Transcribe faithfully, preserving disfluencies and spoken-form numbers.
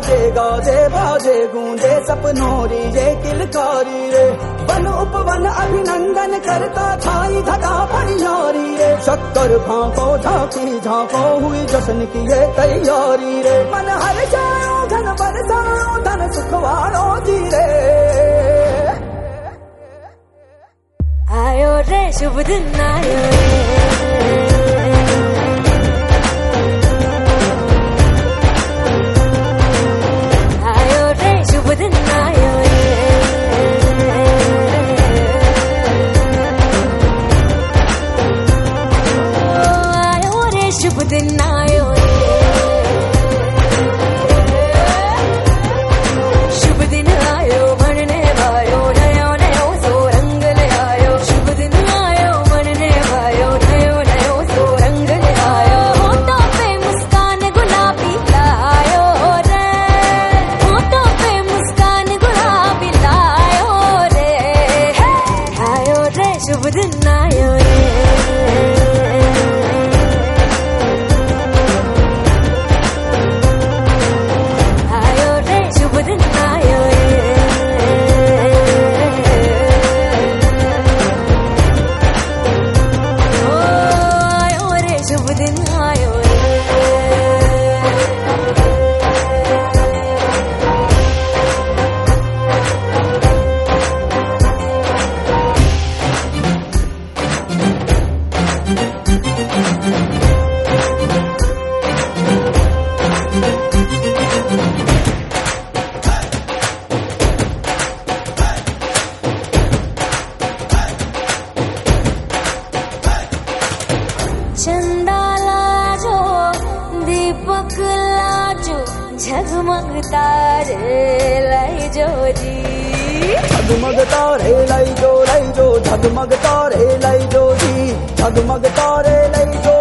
बाजे गाजे बाजे गूंजे सपनों री ये किलकारी रे। वन उपवन अभिनंदन करता छाई धगा परियारी रे। शक्कर भांको झांकी झांको हुई जश्न की ये तैयारी रे। मन हर जाओ धन बरसाओ धन सुखवारो जी रे। आयो रे शुभ दिन आयो रे। आयो रे शुभ दिन आयो रे। आयो रे शुभ दिन आयो रे। शुभ दिन आयो बनने भायो नयो नयो सो रंग ले आयो। शुभ दिन आयो बनने भायो नयो नयो सो रंग ले आयो। होठों पे मुस्कान गुलाबी लायो रे। होठों पे मुस्कान गुलाबी लायो रे। आयो रे शुभ दिन आयो रे। आयो रे शुभ दिन आयो रे। ओ आयो रे शुभ दिन आयो रे। चंदा लाजो दीपक लाजो झगमग तारे लाई जो जी। झगमग तारे लाई जो लाई जो झगमग तारे लाई जो जी। झगमग तारे लाई जो